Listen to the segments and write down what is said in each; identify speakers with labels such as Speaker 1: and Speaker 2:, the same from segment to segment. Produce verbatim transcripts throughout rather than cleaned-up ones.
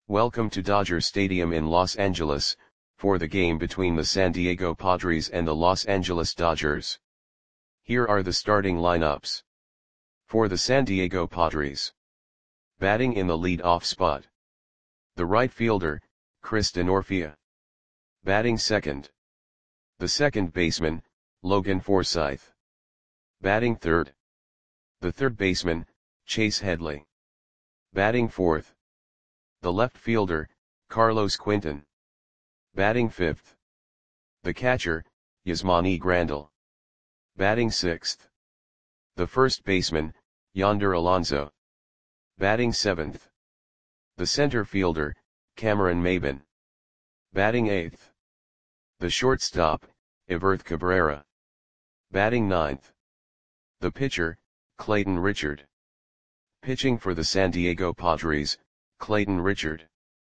Speaker 1: Welcome to Dodger Stadium in Los Angeles, for the game between the San Diego Padres and the Los Angeles Dodgers. Here are the starting lineups. For the San Diego Padres. Batting in the lead-off spot. The right fielder, Chris Denorfia. Batting second. The second baseman, Logan Forsythe. Batting third. The third baseman, Chase Headley. Batting fourth. The left fielder, Carlos Quinton. Batting fifth. The catcher, Yasmani Grandal. Batting sixth. The first baseman, Yonder Alonso. Batting seventh. The center fielder, Cameron Maybin. Batting eighth. The shortstop, Everth Cabrera. Batting ninth. The pitcher, Clayton Richard. Pitching for the San Diego Padres, Clayton Richard.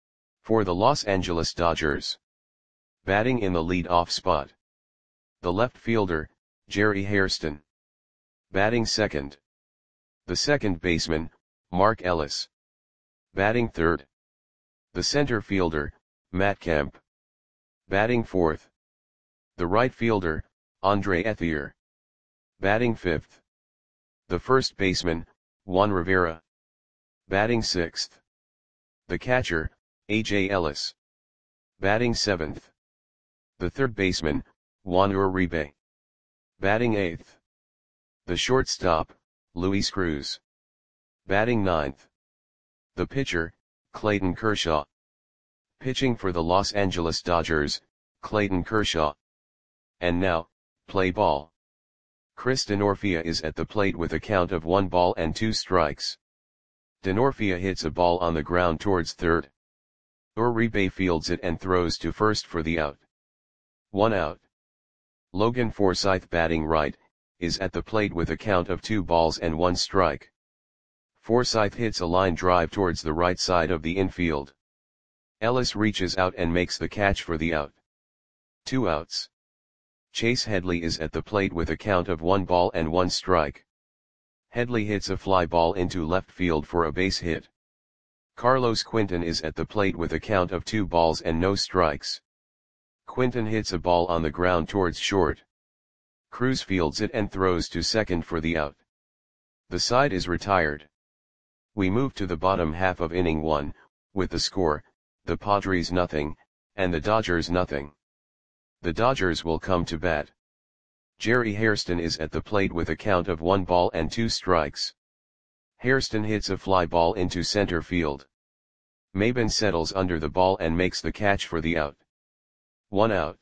Speaker 1: For the Los Angeles Dodgers. Batting in the lead-off spot. The left fielder, Jerry Hairston. Batting second. The second baseman, Mark Ellis. Batting third. The center fielder, Matt Kemp. Batting fourth. The right fielder, Andre Ethier. Batting fifth. The first baseman, Juan Rivera. Batting sixth. The catcher, A J Ellis. Batting seventh. The third baseman, Juan Uribe. Batting eighth. The shortstop, Luis Cruz. Batting ninth. The pitcher, Clayton Kershaw. Pitching for the Los Angeles Dodgers, Clayton Kershaw. And now, play ball. Chris Denorfia is at the plate with a count of one ball and two strikes. Denorfia hits a ball on the ground towards third. Uribe fields it and throws to first for the out. One out. Logan Forsythe, batting right, is at the plate with a count of two balls and one strike. Forsythe hits a line drive towards the right side of the infield. Ellis reaches out and makes the catch for the out. Two outs. Chase Headley is at the plate with a count of one ball and one strike. Headley hits a fly ball into left field for a base hit. Carlos Quinton is at the plate with a count of two balls and no strikes. Quinton hits a ball on the ground towards short. Cruz fields it and throws to second for the out. The side is retired. We move to the bottom half of inning one, with the score, the Padres nothing, and the Dodgers nothing. The Dodgers will come to bat. Jerry Hairston is at the plate with a count of one ball and two strikes. Hairston hits a fly ball into center field. Maybin settles under the ball and makes the catch for the out. One out.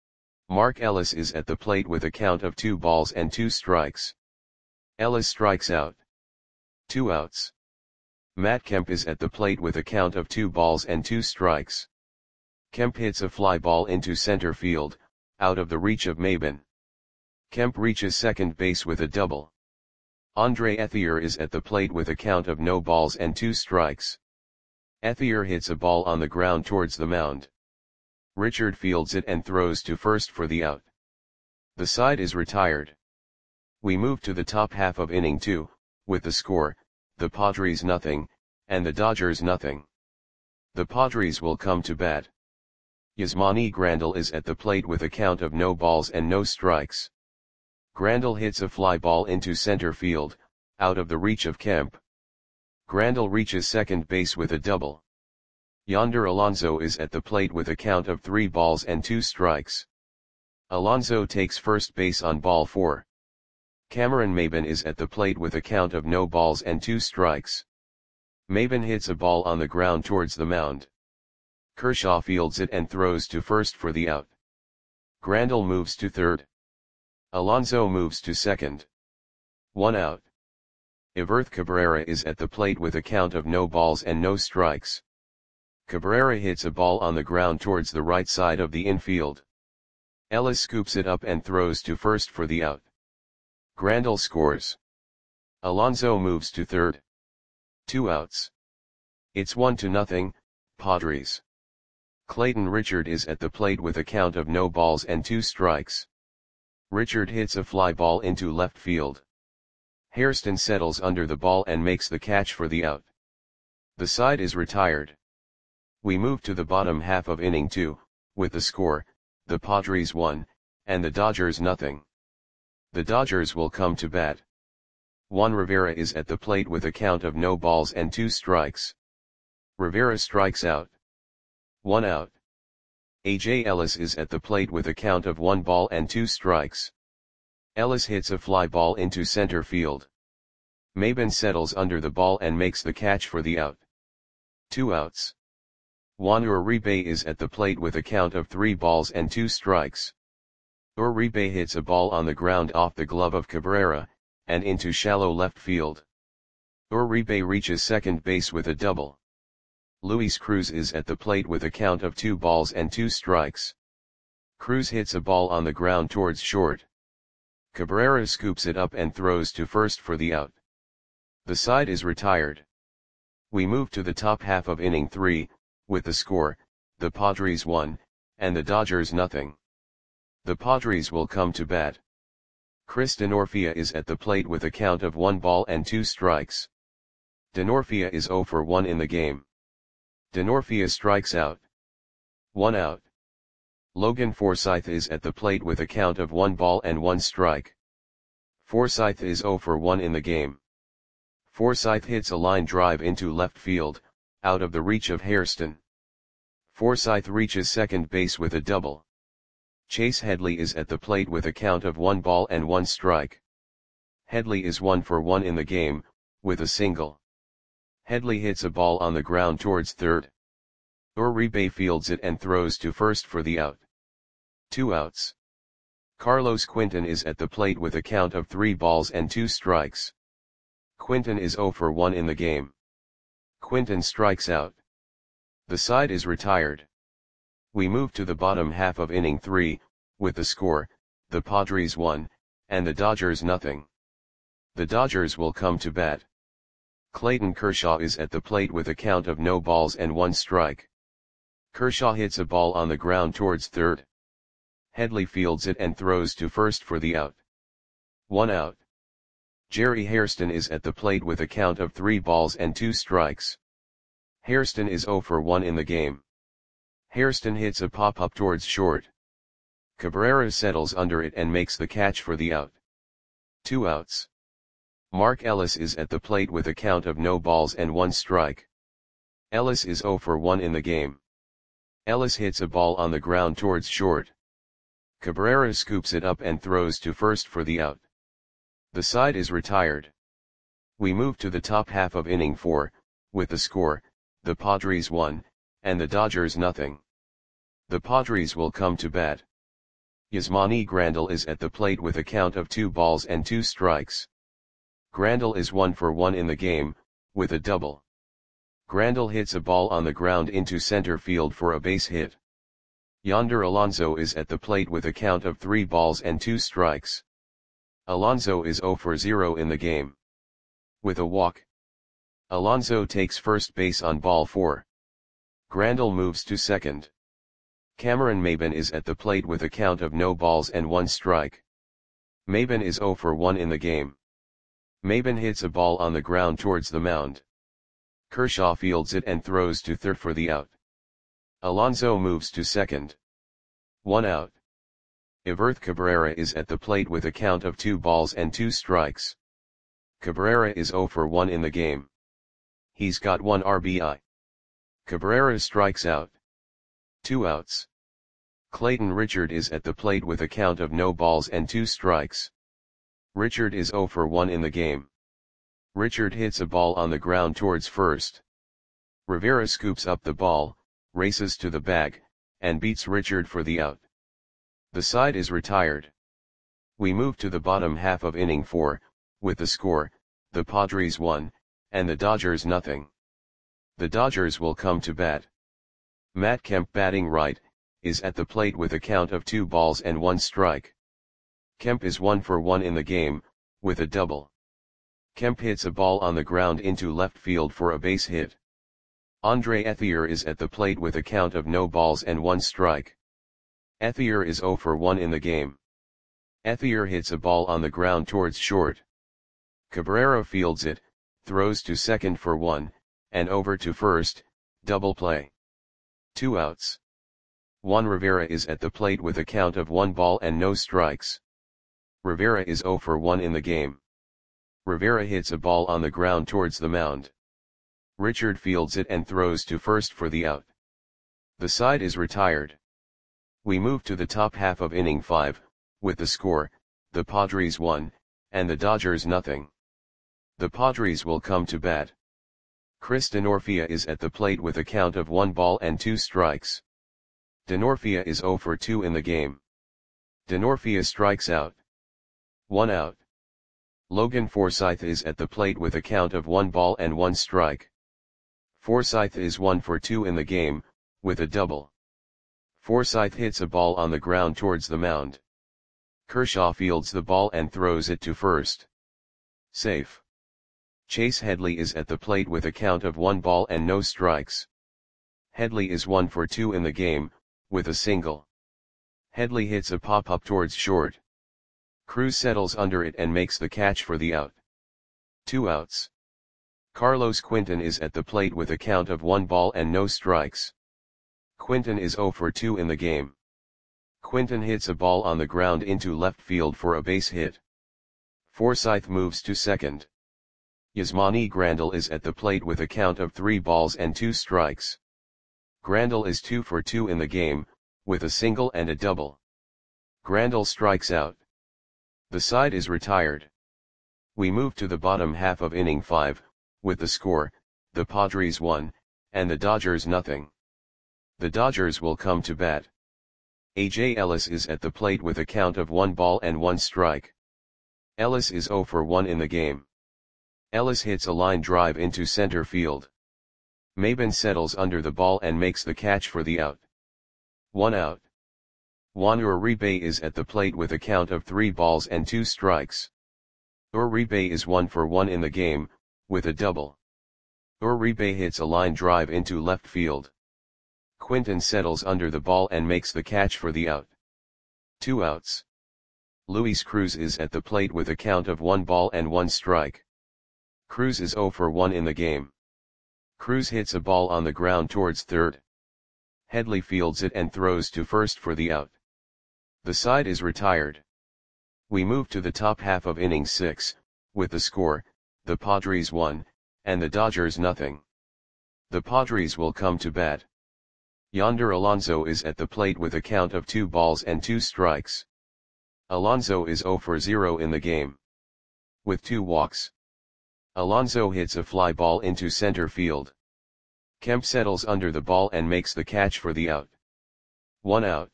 Speaker 1: Mark Ellis is at the plate with a count of two balls and two strikes. Ellis strikes out. Two outs. Matt Kemp is at the plate with a count of two balls and two strikes. Kemp hits a fly ball into center field, out of the reach of Maybin. Kemp reaches second base with a double. Andre Ethier is at the plate with a count of no balls and two strikes. Ethier hits a ball on the ground towards the mound. Richard fields it and throws to first for the out. The side is retired. We move to the top half of inning two, with the score, the Padres nothing, and the Dodgers nothing. The Padres will come to bat. Yasmani Grandal is at the plate with a count of no balls and no strikes. Grandal hits a fly ball into center field, out of the reach of Kemp. Grandal reaches second base with a double. Yonder Alonso is at the plate with a count of three balls and two strikes. Alonso takes first base on ball four. Cameron Maybin is at the plate with a count of no balls and two strikes. Maybin hits a ball on the ground towards the mound. Kershaw fields it and throws to first for the out. Grandal moves to third. Alonso moves to second. One out. Everth Cabrera is at the plate with a count of no balls and no strikes. Cabrera hits a ball on the ground towards the right side of the infield. Ellis scoops it up and throws to first for the out. Grandal scores. Alonso moves to third. Two outs. It's one to nothing, Padres. Clayton Richard is at the plate with a count of no balls and two strikes. Richard hits a fly ball into left field. Hairston settles under the ball and makes the catch for the out. The side is retired. We move to the bottom half of inning two, with the score, the Padres one, and the Dodgers nothing. The Dodgers will come to bat. Juan Rivera is at the plate with a count of no balls and two strikes. Rivera strikes out. One out. A J Ellis is at the plate with a count of one ball and two strikes. Ellis hits a fly ball into center field. Maben settles under the ball and makes the catch for the out. Two outs. Juan Uribe is at the plate with a count of three balls and two strikes. Uribe hits a ball on the ground off the glove of Cabrera, and into shallow left field. Uribe reaches second base with a double. Luis Cruz is at the plate with a count of two balls and two strikes. Cruz hits a ball on the ground towards short. Cabrera scoops it up and throws to first for the out. The side is retired. We move to the top half of inning three, with the score, the Padres one, and the Dodgers nothing. The Padres will come to bat. Chris Denorfia is at the plate with a count of one ball and two strikes. Denorfia is zero for one in the game. Denorfia strikes out. One out. Logan Forsythe is at the plate with a count of one ball and one strike. Forsythe is zero for one in the game. Forsythe hits a line drive into left field, out of the reach of Hairston. Forsythe reaches second base with a double. Chase Headley is at the plate with a count of one ball and one strike. Headley is one for one in the game, with a single. Headley hits a ball on the ground towards third. Uribe fields it and throws to first for the out. Two outs. Carlos Quinton is at the plate with a count of three balls and two strikes. Quinton is zero for one in the game. Quinton strikes out. The side is retired. We move to the bottom half of inning three, with the score, the Padres one, and the Dodgers nothing. The Dodgers will come to bat. Clayton Kershaw is at the plate with a count of no balls and one strike. Kershaw hits a ball on the ground towards third. Headley fields it and throws to first for the out. One out. Jerry Hairston is at the plate with a count of three balls and two strikes. Hairston is zero for one in the game. Hairston hits a pop-up towards short. Cabrera settles under it and makes the catch for the out. Two outs. Mark Ellis is at the plate with a count of no balls and one strike. Ellis is zero for one in the game. Ellis hits a ball on the ground towards short. Cabrera scoops it up and throws to first for the out. The side is retired. We move to the top half of inning four, with the score, the Padres one, and the Dodgers nothing. The Padres will come to bat. Yasmani Grandal is at the plate with a count of two balls and two strikes. Grandal is one for one in the game, with a double. Grandal hits a ball on the ground into center field for a base hit. Yonder Alonso is at the plate with a count of three balls and two strikes. Alonso is zero for zero in the game. With a walk. Alonso takes first base on ball four. Grandal moves to second. Cameron Maben is at the plate with a count of no balls and one strike. Maben is zero for one in the game. Maben hits a ball on the ground towards the mound. Kershaw fields it and throws to third for the out. Alonso moves to second. One out. Everth Cabrera is at the plate with a count of two balls and two strikes. Cabrera is zero for one in the game. He's got one R B I. Cabrera strikes out. Two outs. Clayton Richard is at the plate with a count of no balls and two strikes. Richard is zero for one in the game. Richard hits a ball on the ground towards first. Rivera scoops up the ball, races to the bag, and beats Richard for the out. The side is retired. We move to the bottom half of inning four, with the score, the Padres one, and the Dodgers nothing. The Dodgers will come to bat. Matt Kemp, batting right, is at the plate with a count of two balls and one strike. Kemp is one for one in the game, with a double. Kemp hits a ball on the ground into left field for a base hit. Andre Ethier is at the plate with a count of no balls and one strike. Ethier is zero for one in the game. Ethier hits a ball on the ground towards short. Cabrera fields it, throws to second for one, and over to first, double play. Two outs. Juan Rivera is at the plate with a count of one ball and no strikes. Rivera is zero for one in the game. Rivera hits a ball on the ground towards the mound. Richard fields it and throws to first for the out. The side is retired. We move to the top half of inning five, with the score, the Padres one, and the Dodgers nothing. The Padres will come to bat. Chris Denorfia is at the plate with a count of one ball and two strikes. Denorfia is zero for two in the game. Denorfia strikes out. One out. Logan Forsythe is at the plate with a count of one ball and one strike. Forsythe is one for two in the game, with a double. Forsythe hits a ball on the ground towards the mound. Kershaw fields the ball and throws it to first. Safe. Chase Headley is at the plate with a count of one ball and no strikes. Headley is one for two in the game, with a single. Headley hits a pop-up towards short. Cruz settles under it and makes the catch for the out. Two outs. Carlos Quinton is at the plate with a count of one ball and no strikes. Quinton is zero for two in the game. Quinton hits a ball on the ground into left field for a base hit. Forsythe moves to second. Yasmani Grandal is at the plate with a count of three balls and two strikes. Grandal is two for two in the game, with a single and a double. Grandal strikes out. The side is retired. We move to the bottom half of inning five, with the score, the Padres one, and the Dodgers nothing. The Dodgers will come to bat. A J Ellis is at the plate with a count of one ball and one strike. Ellis is zero for one in the game. Ellis hits a line drive into center field. Maben settles under the ball and makes the catch for the out. One out. Juan Uribe is at the plate with a count of three balls and two strikes. Uribe is one for one in the game, with a double. Uribe hits a line drive into left field. Quinton settles under the ball and makes the catch for the out. Two outs. Luis Cruz is at the plate with a count of one ball and one strike. Cruz is zero for one in the game. Cruz hits a ball on the ground towards third. Headley fields it and throws to first for the out. The side is retired. We move to the top half of inning six, with the score, the Padres one, and the Dodgers nothing. The Padres will come to bat. Yonder Alonso is at the plate with a count of two balls and two strikes. Alonso is zero for zero in the game. With two walks. Alonso hits a fly ball into center field. Kemp settles under the ball and makes the catch for the out. One out.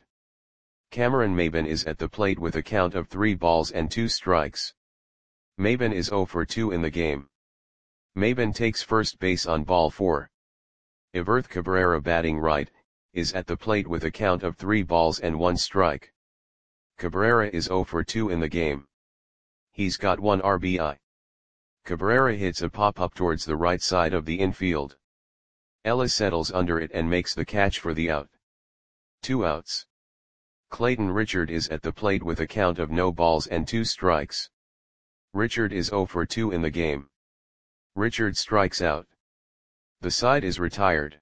Speaker 1: Cameron Maben is at the plate with a count of three balls and two strikes. Maben is zero for two in the game. Maben takes first base on ball four. Everth Cabrera, batting right, is at the plate with a count of three balls and one strike. Cabrera is zero for two in the game. He's got one R B I. Cabrera hits a pop-up towards the right side of the infield. Ellis settles under it and makes the catch for the out. Two outs. Clayton Richard is at the plate with a count of no balls and two strikes. Richard is zero for two in the game. Richard strikes out. The side is retired.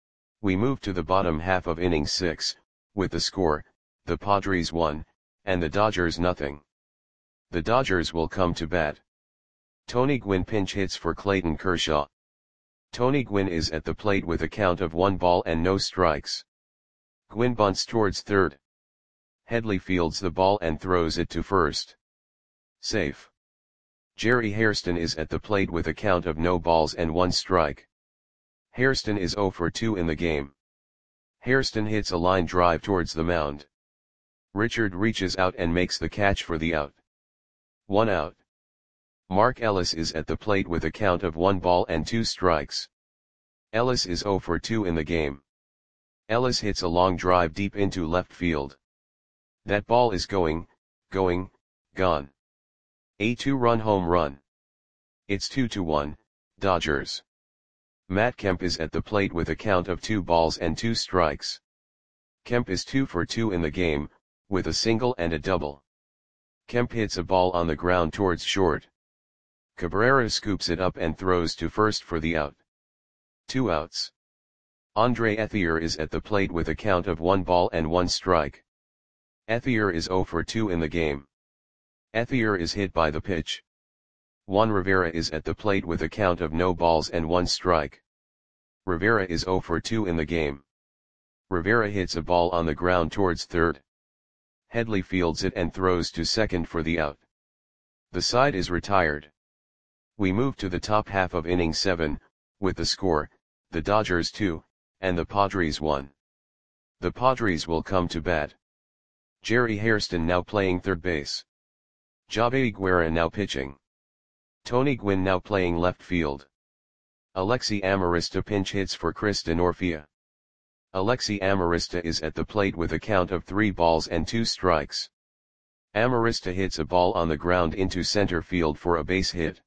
Speaker 1: We move to the bottom half of inning six, with the score, the Padres one, and the Dodgers nothing. The Dodgers will come to bat. Tony Gwynn pinch hits for Clayton Kershaw. Tony Gwynn is at the plate with a count of one ball and no strikes. Gwynn bunts towards third. Headley fields the ball and throws it to first. Safe. Jerry Hairston is at the plate with a count of no balls and one strike. Hairston is zero for two in the game. Hairston hits a line drive towards the mound. Richard reaches out and makes the catch for the out. One out. Mark Ellis is at the plate with a count of one ball and two strikes. Ellis is zero for two in the game. Ellis hits a long drive deep into left field. That ball is going, going, gone. A two-run home run. It's two to one, Dodgers. Matt Kemp is at the plate with a count of two balls and two strikes. Kemp is two for two in the game, with a single and a double. Kemp hits a ball on the ground towards short. Cabrera scoops it up and throws to first for the out. Two outs. Andre Ethier is at the plate with a count of one ball and one strike. Ethier is zero for two in the game. Ethier is hit by the pitch. Juan Rivera is at the plate with a count of no balls and one strike. Rivera is zero for two in the game. Rivera hits a ball on the ground towards third. Headley fields it and throws to second for the out. The side is retired. We move to the top half of inning seven, with the score, the Dodgers two, and the Padres one. The Padres will come to bat. Jerry Hairston now playing third base. Javi Guerra now pitching. Tony Gwynn now playing left field. Alexi Amarista pinch hits for Chris Denorfia. Alexi Amarista is at the plate with a count of three balls and two strikes. Amarista hits a ball on the ground into center field for a base hit.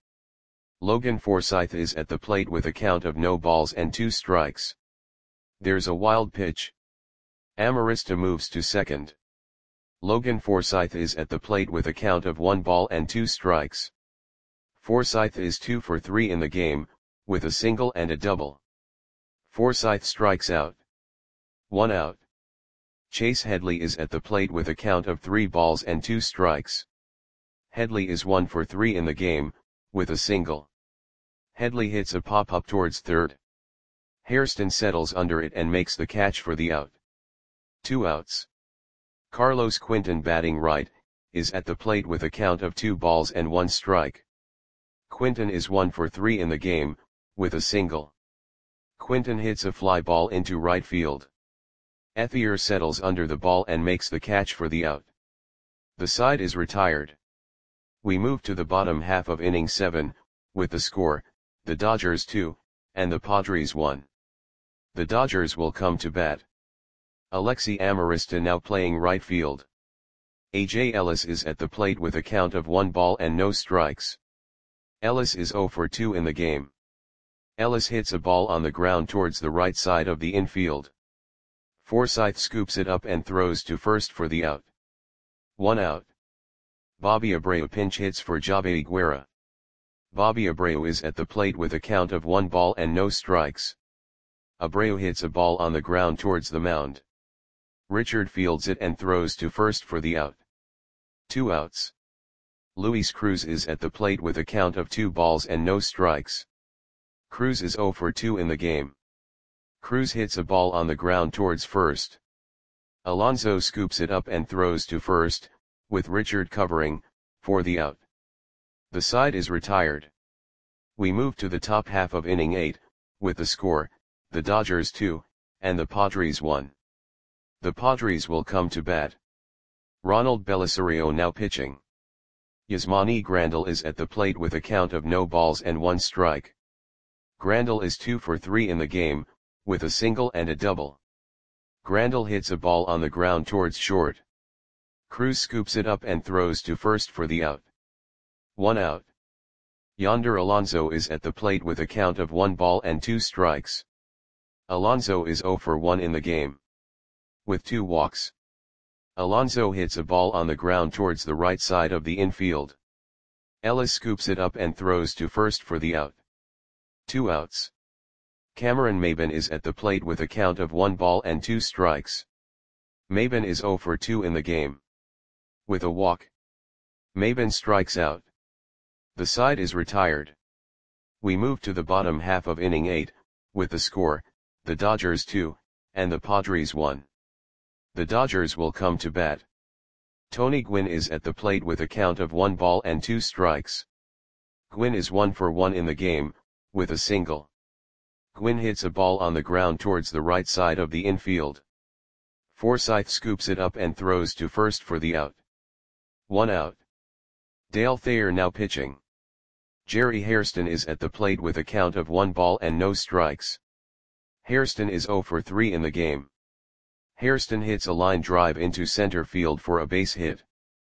Speaker 1: Logan Forsythe is at the plate with a count of no balls and two strikes. There's a wild pitch. Amarista moves to second. Logan Forsythe is at the plate with a count of one ball and two strikes. Forsythe is two for three in the game, with a single and a double. Forsythe strikes out. One out. Chase Headley is at the plate with a count of three balls and two strikes. Headley is one for three in the game, with a single. Headley hits a pop-up towards third. Hairston settles under it and makes the catch for the out. Two outs. Carlos Quinton batting right, is at the plate with a count of two balls and one strike. Quinton is one for three in the game, with a single. Quinton hits a fly ball into right field. Ethier settles under the ball and makes the catch for the out. The side is retired. We move to the bottom half of inning seven, with the score, the Dodgers two, and the Padres one. The Dodgers will come to bat. Alexi Amarista now playing right field. A J Ellis is at the plate with a count of one ball and no strikes. Ellis is zero for two in the game. Ellis hits a ball on the ground towards the right side of the infield. Forsythe scoops it up and throws to first for the out. One out. Bobby Abreu pinch hits for Javi Guerra. Bobby Abreu is at the plate with a count of one ball and no strikes. Abreu hits a ball on the ground towards the mound. Richard fields it and throws to first for the out. Two outs. Luis Cruz is at the plate with a count of two balls and no strikes. Cruz is zero for two in the game. Cruz hits a ball on the ground towards first. Alonso scoops it up and throws to first, with Richard covering, for the out. The side is retired. We move to the top half of inning eight, with the score, the Dodgers two, and the Padres one. The Padres will come to bat. Ronald Belisario now pitching. Yasmani Grandal is at the plate with a count of no balls and one strike. Grandal is two for three in the game, with a single and a double. Grandal hits a ball on the ground towards short. Cruz scoops it up and throws to first for the out. One out. Yonder Alonso is at the plate with a count of one ball and two strikes. Alonso is zero for one in the game. With two walks. Alonso hits a ball on the ground towards the right side of the infield. Ellis scoops it up and throws to first for the out. Two outs. Cameron Maybin is at the plate with a count of one ball and two strikes. Maybin is zero for two in the game. With a walk. Maybin strikes out. The side is retired. We move to the bottom half of inning eight, with the score, the Dodgers two, and the Padres one. The Dodgers will come to bat. Tony Gwynn is at the plate with a count of one ball and two strikes. Gwynn is one for one in the game, with a single. Gwynn hits a ball on the ground towards the right side of the infield. Forsythe scoops it up and throws to first for the out. One out. Dale Thayer now pitching. Jerry Hairston is at the plate with a count of one ball and no strikes. Hairston is zero for three in the game. Hairston hits a line drive into center field for a base hit.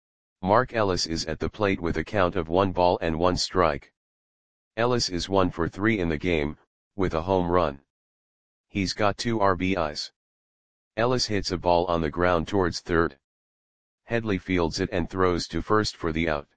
Speaker 1: Mark Ellis is at the plate with a count of one ball and one strike. Ellis is one for three in the game, with a home run. He's got two R B Is. Ellis hits a ball on the ground towards third. Headley fields it and throws to first for the out.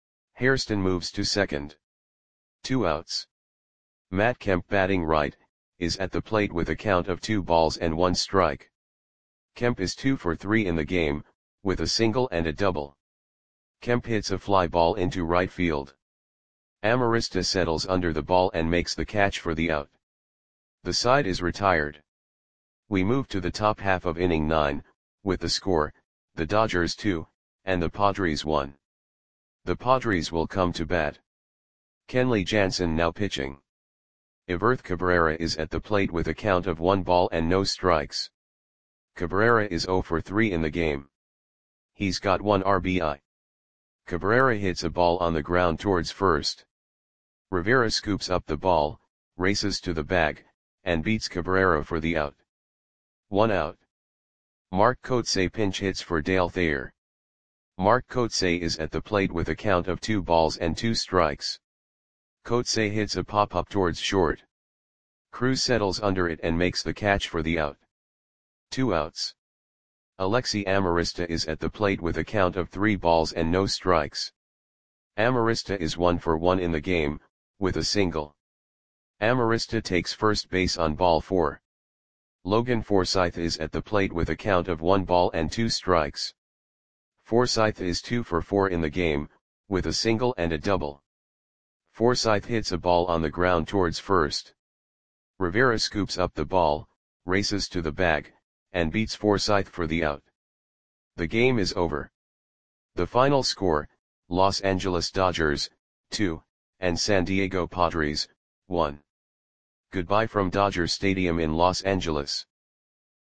Speaker 1: Hairston moves to second. Two outs. Matt Kemp batting right, is at the plate with a count of two balls and one strike. Kemp is two for three in the game, with a single and a double. Kemp hits a fly ball into right field. Amarista settles under the ball and makes the catch for the out. The side is retired. We move to the top half of inning nine, with the score, the Dodgers two, and the Padres one. The Padres will come to bat. Kenley Jansen now pitching. Everth Cabrera is at the plate with a count of one ball and no strikes. Cabrera is zero for three in the game. He's got one R B I. Cabrera hits a ball on the ground towards first. Rivera scoops up the ball, races to the bag, and beats Cabrera for the out. One out. Mark Kotsay pinch hits for Dale Thayer. Mark Kotsay is at the plate with a count of two balls and two strikes. Kotsay hits a pop-up towards short. Cruz settles under it and makes the catch for the out. Two outs. Alexi Amarista is at the plate with a count of three balls and no strikes. Amarista is one for one in the game, with a single. Amarista takes first base on ball four. Logan Forsythe is at the plate with a count of one ball and two strikes. Forsythe is two for four in the game, with a single and a double. Forsythe hits a ball on the ground towards first. Rivera scoops up the ball, races to the bag, and beats Forsythe for the out. The game is over. The final score, Los Angeles Dodgers, two, and San Diego Padres, one. Goodbye from Dodger Stadium in Los Angeles.